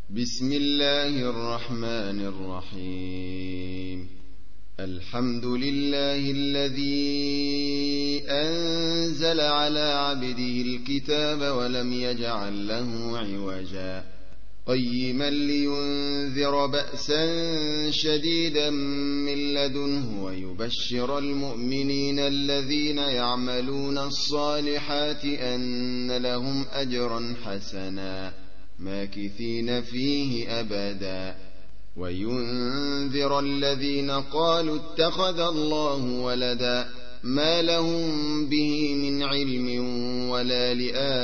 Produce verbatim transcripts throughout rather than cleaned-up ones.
بسم الله الرحمن الرحيم. الحمد لله الذي أنزل على عبده الكتاب ولم يجعل له عوجا قيما لينذر بأسا شديدا من لدنه ويبشر المؤمنين الذين يعملون الصالحات أن لهم أجرا حسنا ماكثين فيه أبدا وينذر الذين قالوا اتخذ الله ولدا ما لهم به من علم ولا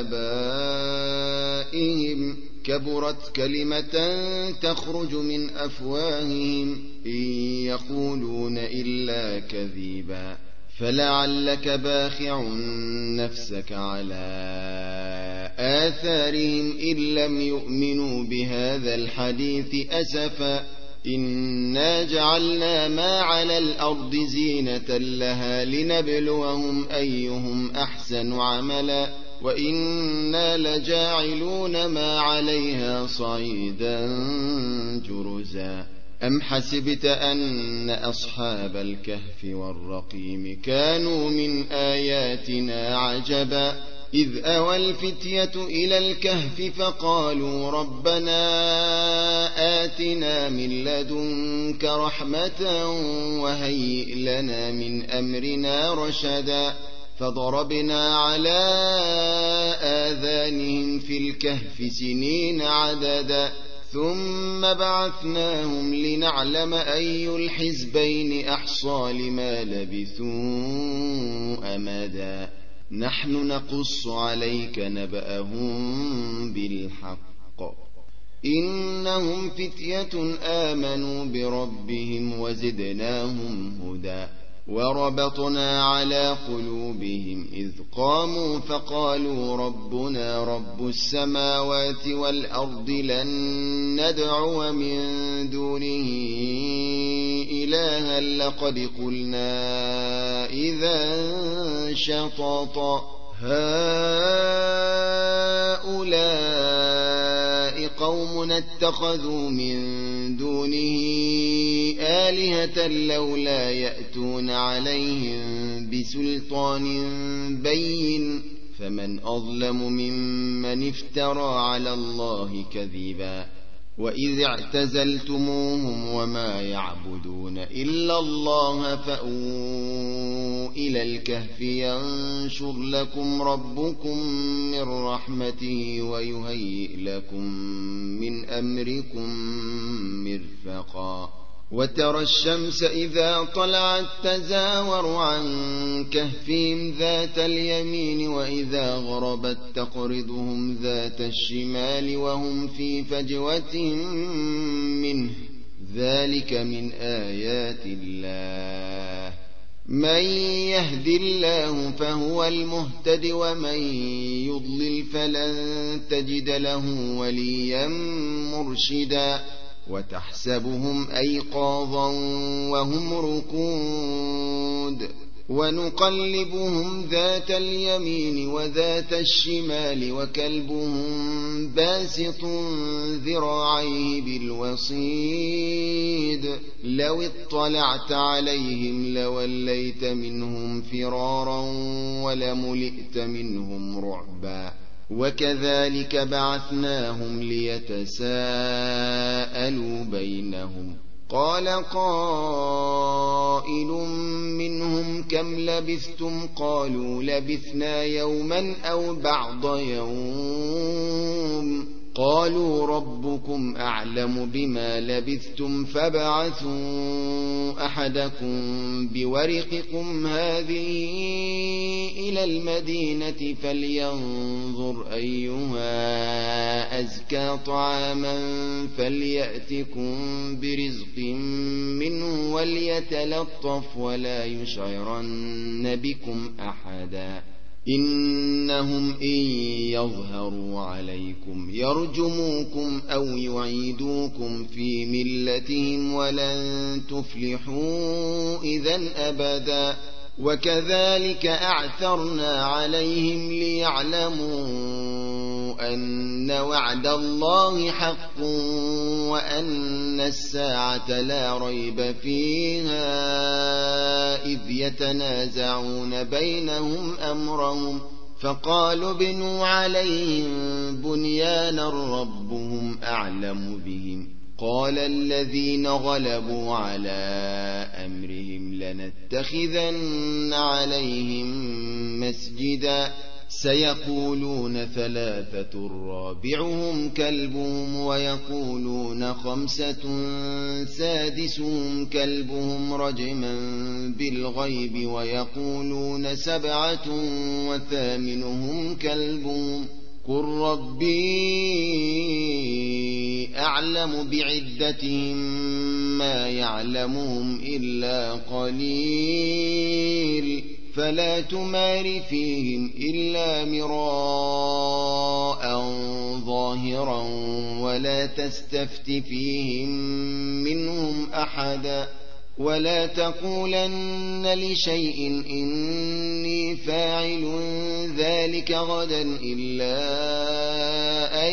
لآبائهم كبرت كلمة تخرج من أفواههم إن يقولون إلا كذبا فلعلك باخع نفسك على آثارهم إن لم يؤمنوا بهذا الحديث أسفا إنا جعلنا ما على الأرض زينة لها لنبلوهم أيهم أحسن عملا وإنا لجاعلون ما عليها صعيدا جرزا أم حسبت أن أصحاب الكهف والرقيم كانوا من آياتنا عجبا إذ أوى الفتية إلى الكهف فقالوا ربنا آتنا من لدنك رحمة وهيئ لنا من أمرنا رشدا فضربنا على آذانهم في الكهف سنين عددا ثم بعثناهم لنعلم أي الحزبين أحصى لما لبثوا أمدا نحن نقص عليك نبأهم بالحق إنهم فتية آمنوا بربهم وزدناهم هدى وربطنا على قلوبهم إذ قاموا فقالوا ربنا رب السماوات والأرض لن ندعو من دونه إلها لقد قلنا إذا شططا هؤلاء قوم اتخذوا من دونه آلهة لولا يأتون عليهم بسلطان بين فمن أظلم ممن افترى على الله كذبا وإذ اعتزلتموهم وما يعبدون إلا الله فأووا إلى الكهف ينشر لكم ربكم من رحمته ويهيئ لكم من أمركم مرفقا وترى الشمس إذا طلعت تزاور عن كهفهم ذات اليمين وإذا غربت تقرضهم ذات الشمال وهم في فجوة منه ذلك من آيات الله من يهد الله فهو المهتد ومن يضلل فلن تجد له وليا مرشدا وتحسبهم أيقاظا وهم ركود ونقلبهم ذات اليمين وذات الشمال وكلبهم باسط ذراعيه بالوصيد لو اطلعت عليهم لوليت منهم فرارا ولملئت منهم رعبا وكذلك بعثناهم ليتساءلوا بينهم قال قائل منهم كم لبثتم قالوا لبثنا يوما أو بعض يوم قالوا ربكم أعلم بما لبثتم فابعثوا أحدكم بورقكم هذه إلى المدينة فلينظر أيها أزكى طعاما فليأتكم برزق منه وليتلطف ولا يشعرن بكم أحدا إنهم إن يظهروا عليكم يرجموكم أو يعيدوكم في ملتهم ولن تفلحوا إذن أبدا وكذلك أعثرنا عليهم ليعلموا أن وعد الله حق وأن الساعة لا ريب فيها إذ يتنازعون بينهم أمرهم فقالوا ابنوا عليهم بنيانا ربهم أعلم بهم قال الذين غلبوا على أمرهم لنتخذن عليهم مسجدا سيقولون ثلاثة رابعهم كلبهم ويقولون خمسة سادسهم كلبهم رجما بالغيب ويقولون سبعة وثامنهم كلبهم قل ربي أعلم بعدتهم ما يعلمهم إلا قليل فلا تمار فيهم إلا مراء ظاهرا ولا تستفت فيهم منهم أحدا ولا تقولن لشيء إني فاعل ذلك غدا إلا أن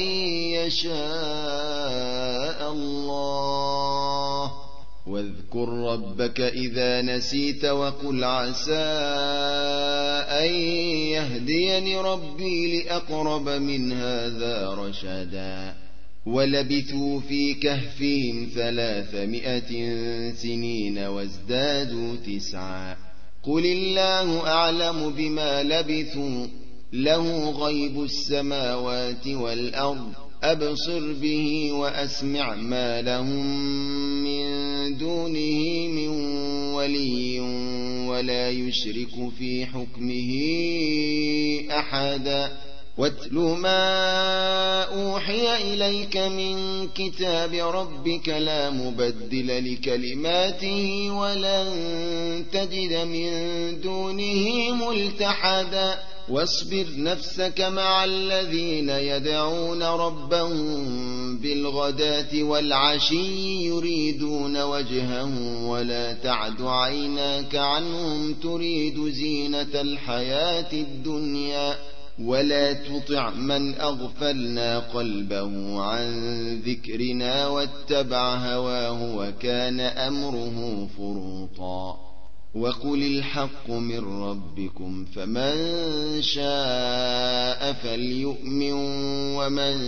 يشاء الله واذكر ربك إذا نسيت وقل عسى أن يهديني ربي لأقرب من هذا رشدا ولبثوا في كهفهم ثلاثمائة سنين وازدادوا تسعا قل الله أعلم بما لبثوا له غيب السماوات والأرض أبصر به وأسمع ما لهم من دونه من ولي ولا يشرك في حكمه أحدا واتل ما أوحي إليك من كتاب ربك لا مبدل لكلماته ولن تجد من دونه ملتحدا واصبر نفسك مع الذين يدعون ربهم بالغداة والعشي يريدون وجهه ولا تعد عيناك عنهم تريد زينة الحياة الدنيا ولا تطع من أغفلنا قلبه عن ذكرنا واتبع هواه وكان أمره فرطا وقل الحق من ربكم فمن شاء فليؤمن ومن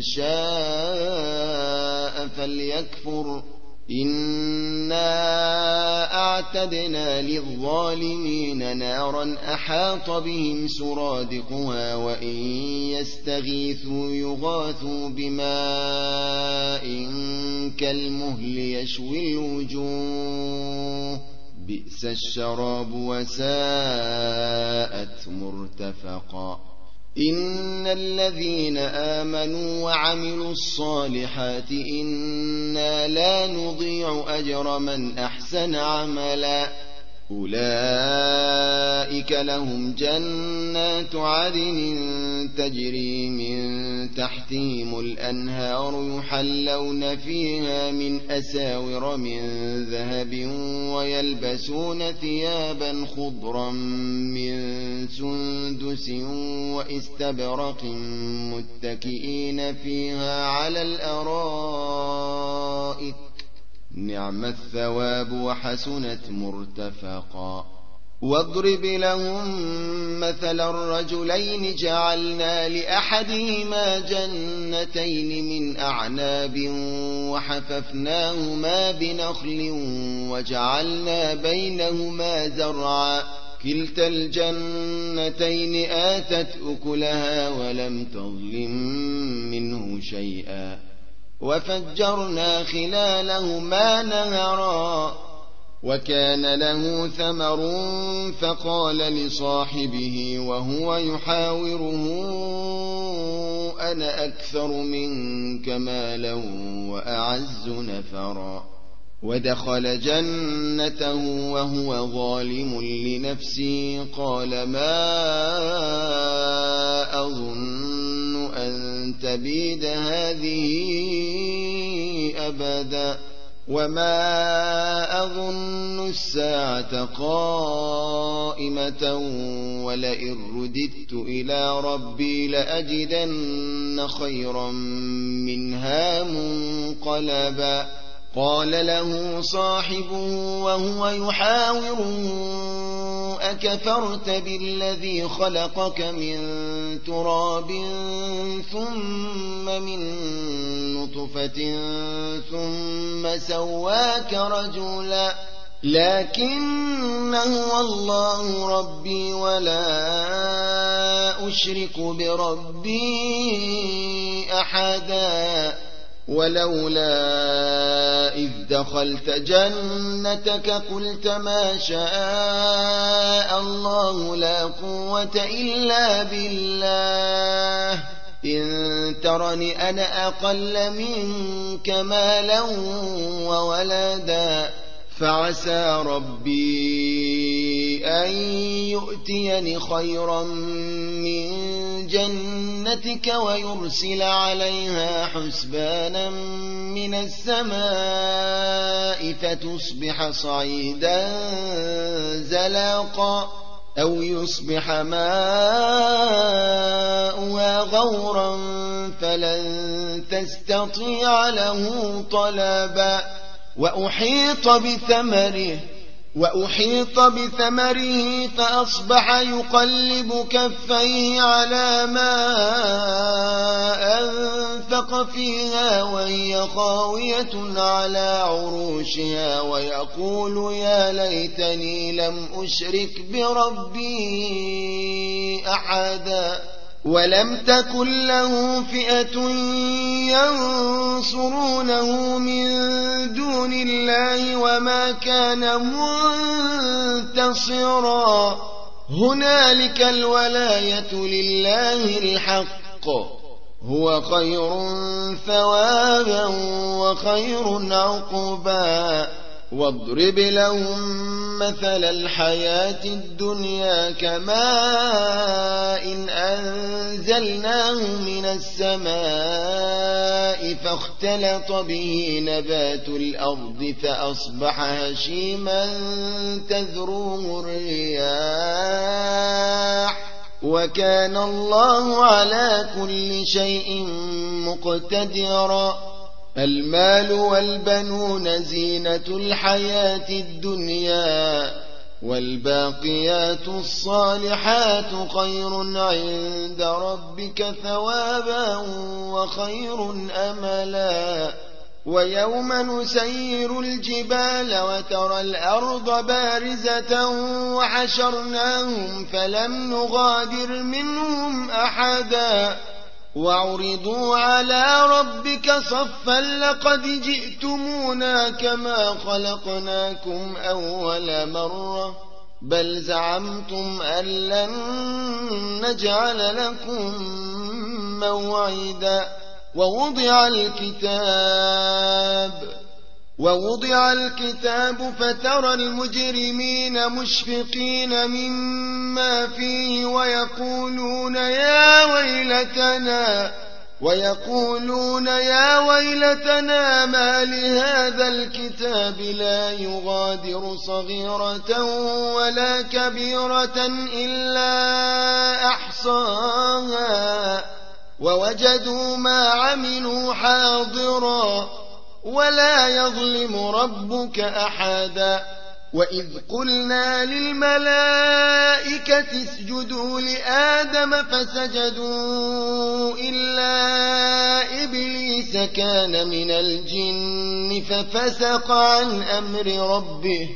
شاء فليكفر إنا أعتدنا للظالمين نارا أحاط بهم سرادقها وإن يستغيثوا يغاثوا بماء كالمهل يشوي الوجوه بئس الشراب وساءت مرتفقا إن الذين آمنوا وعملوا الصالحات إنا لا نضيع أجر من أحسن عملا أولئك لهم جنات عدن تجري من تحتهم الأنهار يحلون فيها من أساور من ذهب ويلبسون ثيابا خضرا من سندس واستبرق متكئين فيها على الأرائك نعم الثواب وحسنت مرتفقا واضرب لهم مثل الرجلين جعلنا لأحدهما جنتين من أعناب وحففناهما بنخل وجعلنا بينهما زرعا كلتا الجنتين آتت أكلها ولم تظلم منه شيئا وفجرنا خلالهما نهرا وكان له ثمر فقال لصاحبه وهو يحاوره أنا أكثر منك مالا وأعز نفرا ودخل جنته وهو ظالم لنفسه قال ما أظن أن تبيد هذه أبدا وما أظن الساعة قائمة ولئن رددت إلى ربي لأجدن خيرا منها منقلبا قال له صاحبه وهو يحاوره أكفرت بالذي خلقك من تراب ثم من نطفة ثم سواك رجلا لكن هو الله ربي ولا أشرك بربي أحدا ولولا إذ دخلت جنتك قلت ما شاء الله لا قوة إلا بالله إن ترني أنا أقل منك مالا وولدا فعسى ربي أن يؤتيني خيرا من جنتك ويرسل عليها حسبانا من السماء فتصبح صعيدا زلاقا أو يصبح ماؤها غورا فلن تستطيع له طلبا وأحيط بثمره وأحيط بثمره فأصبح يقلب كفيه على ما أنفق فيها وهي خاوية على عروشها ويقول يا ليتني لم أشرك بربي أحدا ولم تكن له فئة ينصرونه من دون الله وما كان منتصرا هنالك الولاية لله الحق هو خير ثوابا وخير عقبا واضرب لهم مثل الحياة الدنيا كماء إن أنزلناه من السماء فاختلط به نبات الأرض فأصبح هشيما تذروه الرياح وكان الله على كل شيء مقتدرا المال والبنون زينة الحياة الدنيا والباقيات الصالحات خير عند ربك ثوابا وخير أملا ويوم نسير الجبال وترى الأرض بارزة وحشرناهم فلم نغادر منهم أحدا وعرضوا على ربك صفا لقد جئتمونا كما خلقناكم أول مرة بل زعمتم أن لن نجعل لكم موعدا ووضع الكتاب ووضع الكتاب فترى المجرمين مشفقين مما فيه ويقولون يا ويلتنا ويقولون يا ويلتنا ما لهذا الكتاب لا يغادر صغيرة ولا كبيرة إلا أحصاها ووجدوا ما عملوا حاضرا ولا يظلم ربك أحدا وإذ قلنا للملائكة اسجدوا لآدم فسجدوا إلا إبليس كان من الجن ففسق عن أمر ربه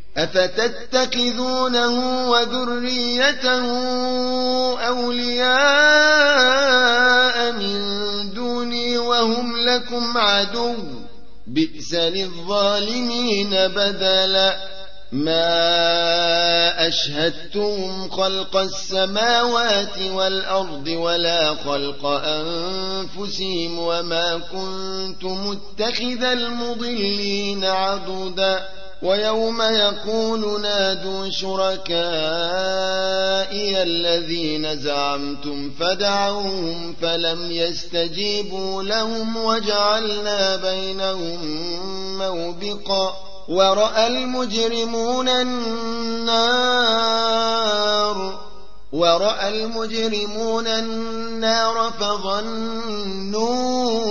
أفتتخذونه وذريته أولياء من دوني وهم لكم عدو بئس للظالمين بدلا ما أشهدتم خلق السماوات والأرض ولا خلق أنفسهم وما كنت متخذ المضلين عضدا ويوم يقول نادوا شركائي الذين زعمتم فدعوهم فلم يستجيبوا لهم وجعلنا بينهم موبقا ورأى المجرمون النار ورأى المجرمون النار فظنوا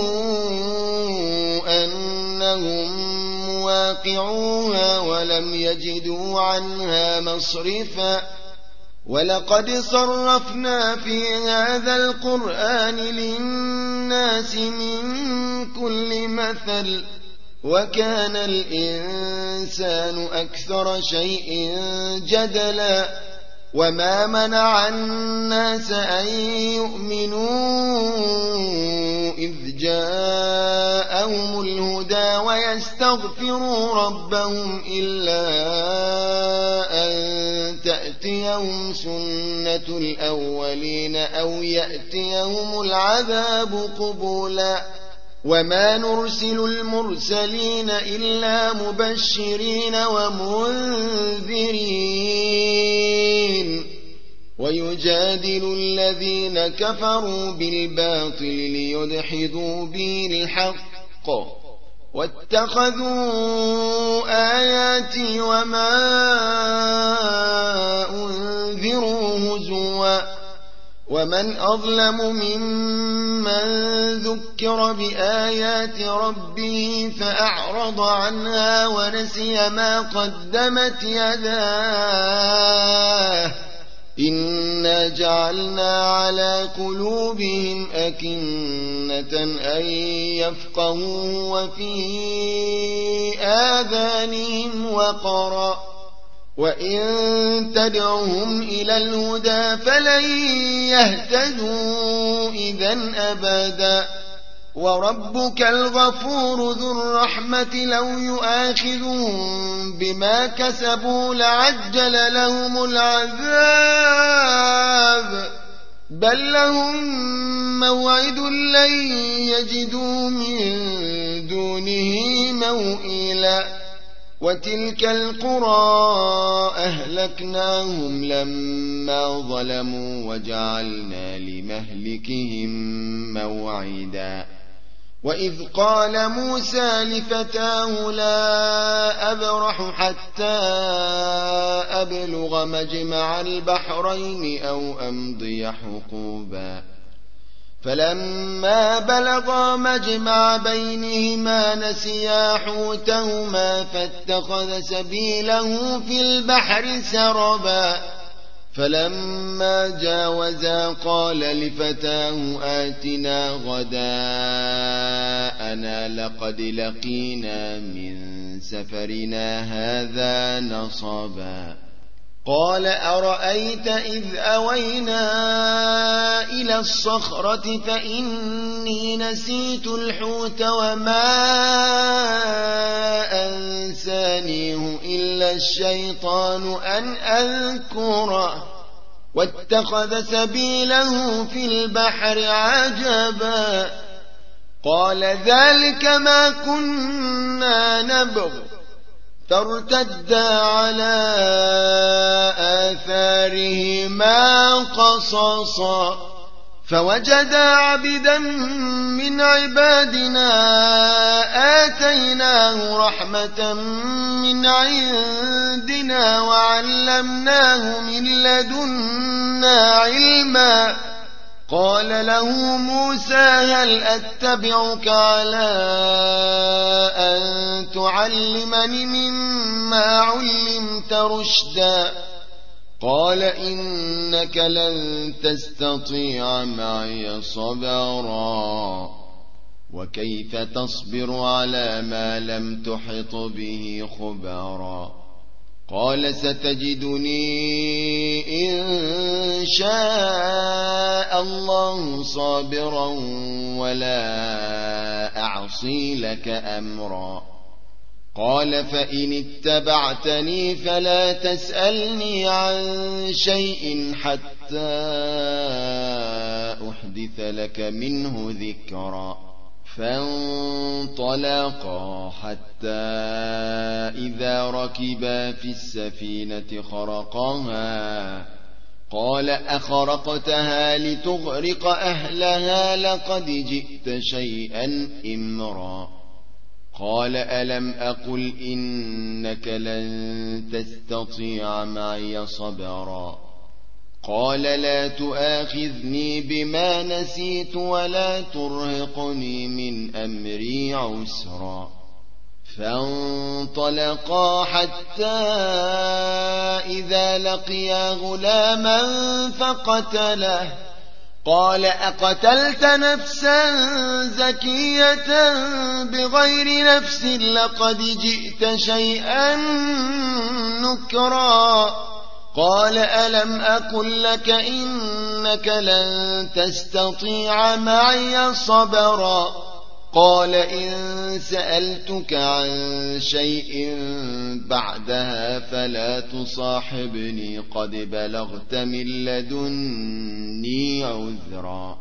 أنهم مواقعوها ولم يجدوا عنها مصرفا ولقد صرفنا في هذا القرآن للناس من كل مثل وكان الإنسان أكثر شيء جدلا وما منع الناس أن يؤمنوا إذ جاءهم الهدى ويستغفروا ربهم إلا أن تأتيهم سنة الأولين أو يأتيهم العذاب قبولا وما نرسل المرسلين إلا مبشرين ومنذرين ويجادل الذين كفروا بالباطل ليدحضوا به الحق واتخذوا آياتي وما أنذروا هزوا ومن أظلم ممن ذكر بآيات ربه فأعرض عنها ونسي ما قدمت يداه إنا جعلنا على قلوبهم أكنة أن يفقهوا وفي آذانهم وقرا وإن تدعهم إلى الهدى فلن يهتدوا إذن أبدا وربك الغفور ذو الرحمة لو يؤاخذهم بما كسبوا لعجل لهم العذاب بل لهم موعد لن يجدوا من دونه موئلا وتلك القرى أهلكناهم لما ظلموا وجعلنا لمهلكهم موعدا وإذ قال موسى لفتاه لا أبرح حتى أبلغ مجمع البحرين أو أمضي حقوبا فلما بلغا مجمع بينهما نسيا حوتهما فاتخذ سبيله في البحر سربا فلما جاوزا قال لفتاه آتنا غداءنا لقد لقينا من سفرنا هذا نصبا قال أرأيت إذ أوينا إلى الصخرة فإني نسيت الحوت وما أنسانيه إلا الشيطان أن أذكره واتخذ سبيله في البحر عجبا قال ذلك ما كنا نبغ فارتدا على آثارهما قصصا فوجدا عبدا من عبادنا آتيناه رحمة من عندنا وعلمناه من لدنا علما قال له موسى هل أتبعك على أن تعلمني مما علمت رشدا قال إنك لن تستطيع معي صبرا وكيف تصبر على ما لم تحط به خبرا قال ستجدني إن شاء الله صابرا ولا أعصي لك أمرا قال فإن اتبعتني فلا تسألني عن شيء حتى أحدث لك منه ذكرا فانطلقا حتى إذا ركبا في السفينة خرقها قال أخرقتها لتغرق أهلها لقد جئت شيئا إمرا قال ألم أقل إنك لن تستطيع معي صبرا قال لا تؤاخذني بما نسيت ولا ترهقني من أمري عسرا فانطلقا حتى إذا لقيا غلاما فقتله قال أقتلت نفسا زكية بغير نفس لقد جئت شيئا نكرا قال ألم أقل لك إنك لن تستطيع معي صبرا قال إن سألتك عن شيء بعدها فلا تصاحبني قد بلغت من لدني عذرا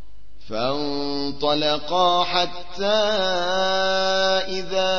فانطلقا حتى إذا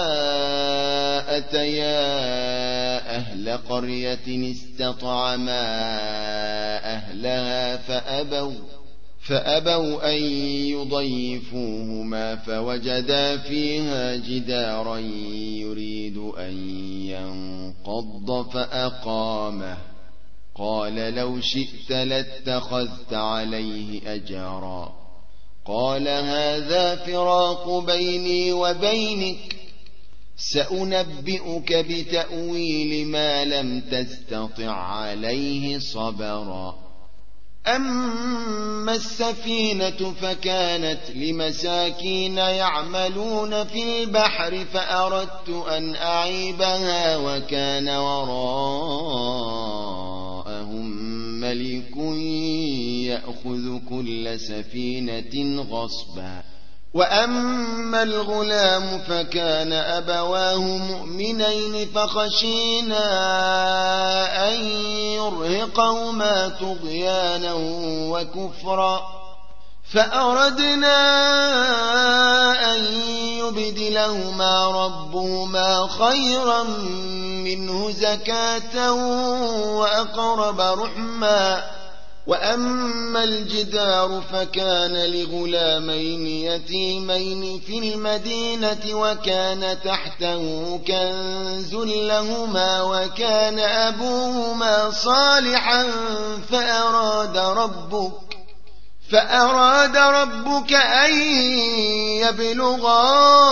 أتيا أهل قرية استطعما أهلها فأبوا فأبوا أن يضيفوهما فوجدا فيها جدارا يريد أن ينقض فأقامه قال لو شئت لاتخذت عليه أجرا قال هذا فراق بيني وبينك سأنبئك بتأويل ما لم تستطع عليه صبرا أما السفينة فكانت لمساكين يعملون في البحر فأردت أن أعيبها وكان وراءهم ملك يأخذ كل سفينة غصبا وأما الغلام فكان أبواه مؤمنين فخشينا أن يرهقهما طغيانا وكفرا فأردنا أن يبدلهما ربهما خيرا منه زكاة وأقرب رحما وأما الجدار فكان لغلامين يتيمين في المدينة وكان تحته كنز لهما وكان أبوهما صالحا فأراد ربك فأراد ربك أن يبلغا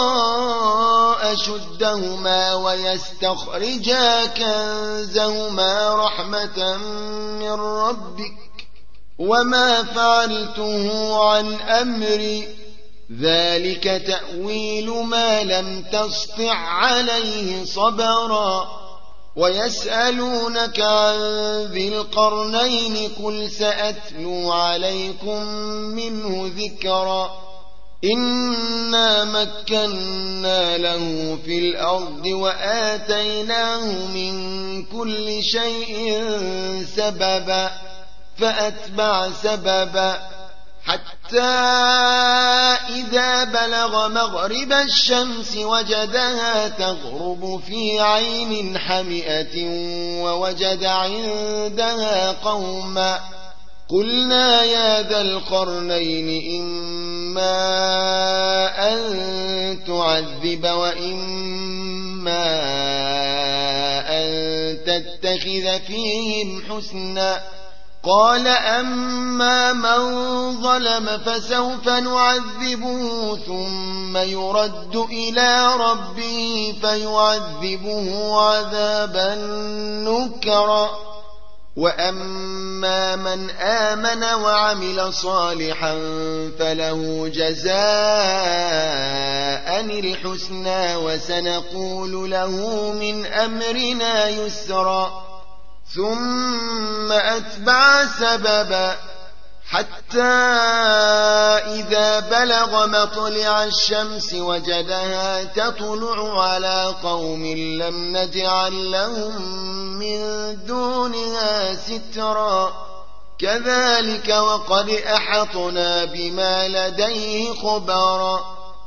أشدهما ويستخرجا كنزهما رحمة من ربك وما فعلته عن أمري ذلك تأويل ما لم تسطع عليه صبرا ويسألونك عن ذي القرنين قل سأتلو عليكم منه ذكرا إنا مكنا له في الأرض وآتيناه من كل شيء سببا فأتبع سببا حتى إذا بلغ مغرب الشمس وجدها تغرب في عين حمئة ووجد عندها قوما قلنا يا ذا القرنين إما أن تعذب وإما أن تتخذ فيهم حسنا قال أما من ظلم فسوف نعذبه ثم يرد إلى ربه فيعذبه عذابا نكرا وأما من آمن وعمل صالحا فله جزاء الحسنى وسنقول له من أمرنا يسرا ثم أتبع سببا حتى إذا بلغ مطلع الشمس وجدها تطلع على قوم لم نجعل لهم من دونها سترا كذلك وقد أحطنا بما لديه خبرا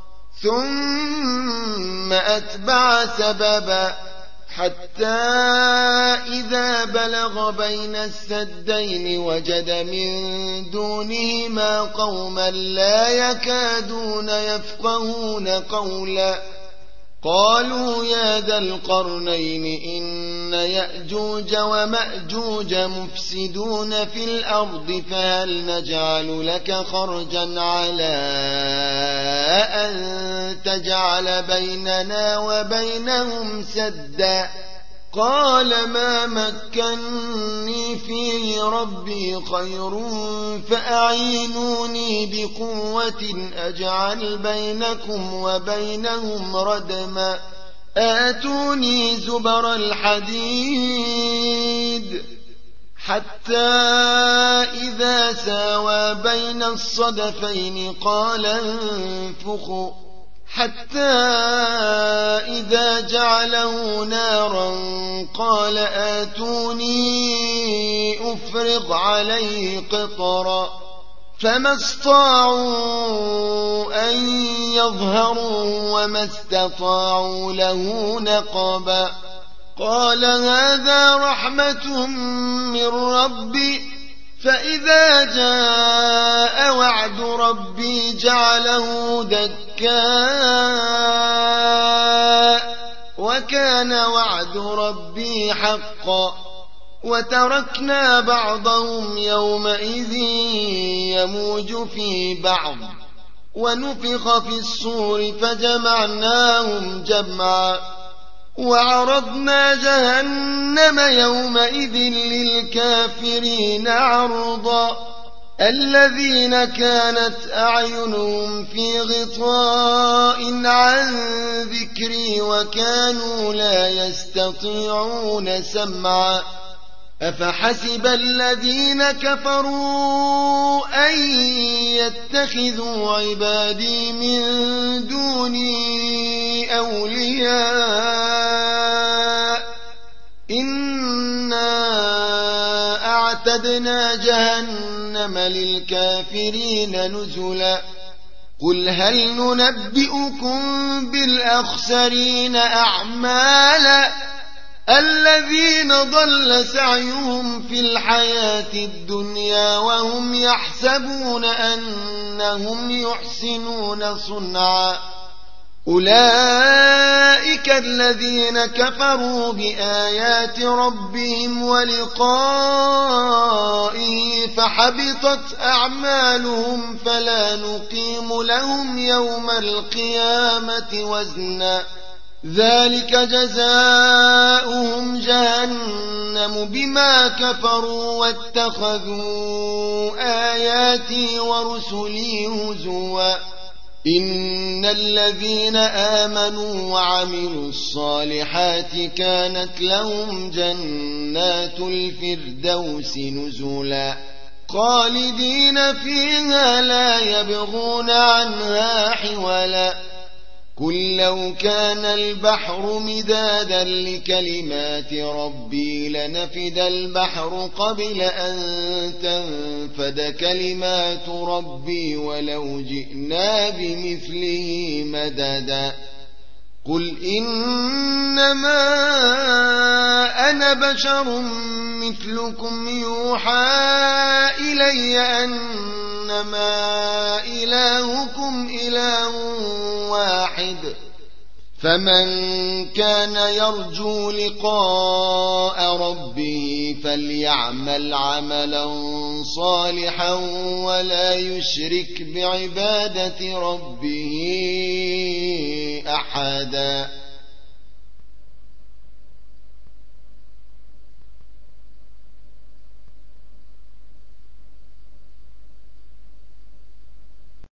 ثم أتبع سببا حتى إذا بلغ بين السدين وجد من دونهما قوما لا يكادون يفقهون قولا قالوا يا ذا القرنين إن يأجوج ومأجوج مفسدون في الأرض فهل نجعل لك خرجا على أن تجعل بيننا وبينهم سدا قال ما مكني فيه ربي خير فأعينوني بقوة أجعل بينكم وبينهم ردما آتوني زبر الحديد حتى إذا ساوى بين الصدفين قال انفخوا حتى إذا جعله نارا قال آتوني أفرغ عليه قطرا فما استطاعوا أن يظهروا وما استطاعوا له نقبا قال هذا رحمة من ربي فإذا جاء وعد ربي جعله دكاء وكان وعد ربي حقا وتركنا بعضهم يومئذ يموج في بعض ونفخ في الصور فجمعناهم جمعا وعرضنا جهنم يومئذ للكافرين عرضا الذين كانت أعينهم في غطاء عن ذكري وكانوا لا يستطيعون سمعا أفحسب الذين كفروا أن يتخذوا عبادي من دوني أولياء إنا أعتدنا جهنم للكافرين نزلا قل هل ننبئكم بالأخسرين أعمالا الذين ضل سعيهم في الحياة الدنيا وهم يحسبون أنهم يحسنون صنعا أولئك الذين كفروا بآيات ربهم ولقائه فحبطت أعمالهم فلا نقيم لهم يوم القيامة وزنا ذلك جزاؤهم جهنم بما كفروا واتخذوا آياتي ورسلي هزوا إن الذين آمنوا وعملوا الصالحات كانت لهم جنات الفردوس نزلا خالدين فيها لا يبغون عنها حولا قل لو كان البحر مدادا لكلمات ربي لنفد البحر قبل أن تنفد كلمات ربي ولو جئنا بمثله مددا قل إنما أنا بشر مثلكم يوحى إلي أنما إلهكم إله واحد فمن كان يرجو لقاء ربه فليعمل عملا صالحا ولا يشرك بعبادة ربه أحدا.